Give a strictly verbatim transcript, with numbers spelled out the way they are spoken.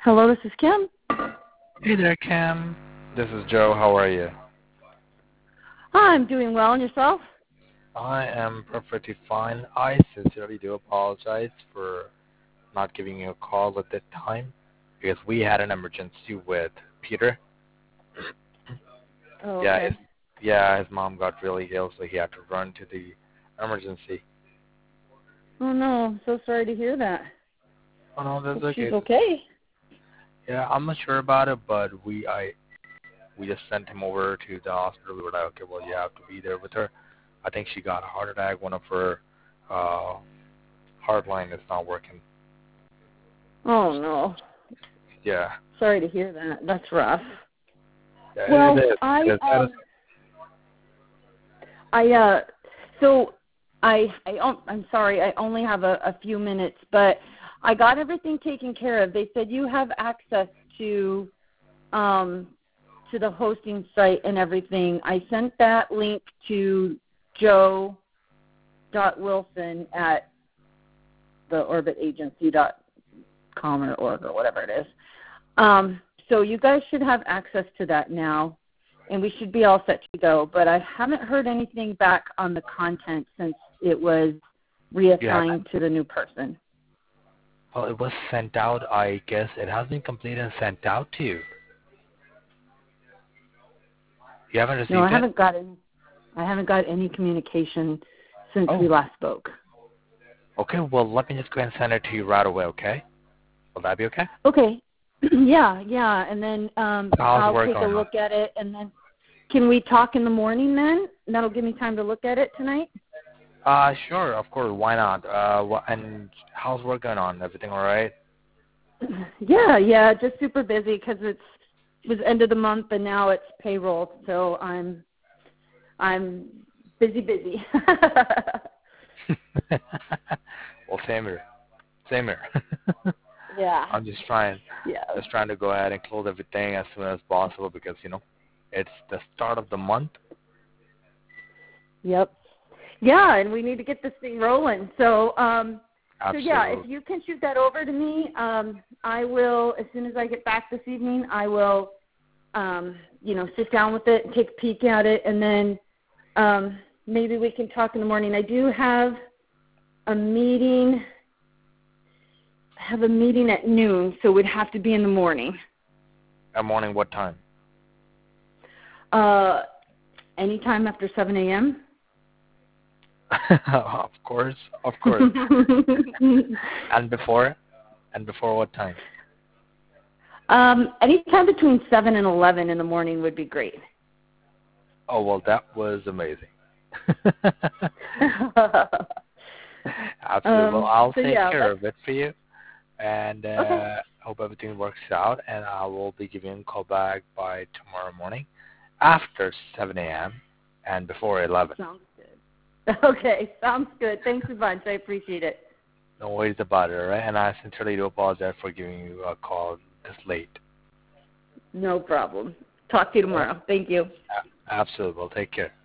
Hello, this is Kim. Hey there, Kim. This is Joe. How are you? Hi, I'm doing well. And yourself? I am perfectly fine. I sincerely do apologize for not giving you a call at that time because we had an emergency with Peter. Oh, Yeah, okay. his, yeah, his mom got really ill, so he had to run to the emergency. Oh, no. I'm so sorry to hear that. Oh no, that's Hope she's okay. okay. Yeah, I'm not sure about it, but we I we just sent him over to the hospital. We were like, okay, well, you have to be there with her. I think she got a heart attack. One of her uh, heart line is not working. Oh, no. Yeah. Sorry to hear that. That's rough. Yeah, Well, it is. I, It is. That is um, I, uh, so I, I, oh, I'm sorry. I only have a, a few minutes, but I got everything taken care of. They said you have access to, um, to the hosting site and everything. I sent that link to Joe dot Wilson at the orbit agency dot com or org or whatever it is. Um, so you guys should have access to that now, and we should be all set to go. But I haven't heard anything back on the content since it was reassigned to the new person. Well, it was sent out. I guess it has been completed and sent out to you. You haven't received No, I it? haven't got any. I haven't got any communication since Oh. we last spoke. Okay, well, let me just go ahead and send it to you right away, okay? Will that be okay? Okay. yeah, yeah, and then um, How's I'll work take a going on? look at it, and then can we talk in the morning then? That'll give me time to look at it tonight? Uh, sure, of course, why not? Uh, wh- and how's work going on? Everything all right? Yeah, yeah, just super busy because it's it was end of the month and now it's payroll, so I'm I'm busy, busy. Well, same here. Same here. yeah. I'm just trying, Yeah. just trying to go ahead and close everything as soon as possible because, you know, it's the start of the month. Yep. Yeah, and we need to get this thing rolling. So, um, so Absolutely. yeah, if you can shoot that over to me, um, I will as soon as I get back this evening. I will, um, you know, sit down with it and take a peek at it, and then um, maybe we can talk in the morning. I do have a meeting. I have a meeting at noon, so it would have to be in the morning. At morning, what time? Uh, anytime after seven a.m. Of course, of course. And before? And before what time? um, anytime between seven and eleven in the morning would be great. Oh, well, that was amazing. Absolutely. um, Well, I'll so take yeah, care let's, of it for you. And uh, okay. hope everything works out. And I will be giving you a call back by tomorrow morning after seven a.m. and before eleven. Sounds good. Okay, sounds good. Thanks a bunch. I appreciate it. No worries about it, all right? And I sincerely do apologize for giving you a call this late. No problem. Talk to you tomorrow. Thank you. Absolutely. Well, take care.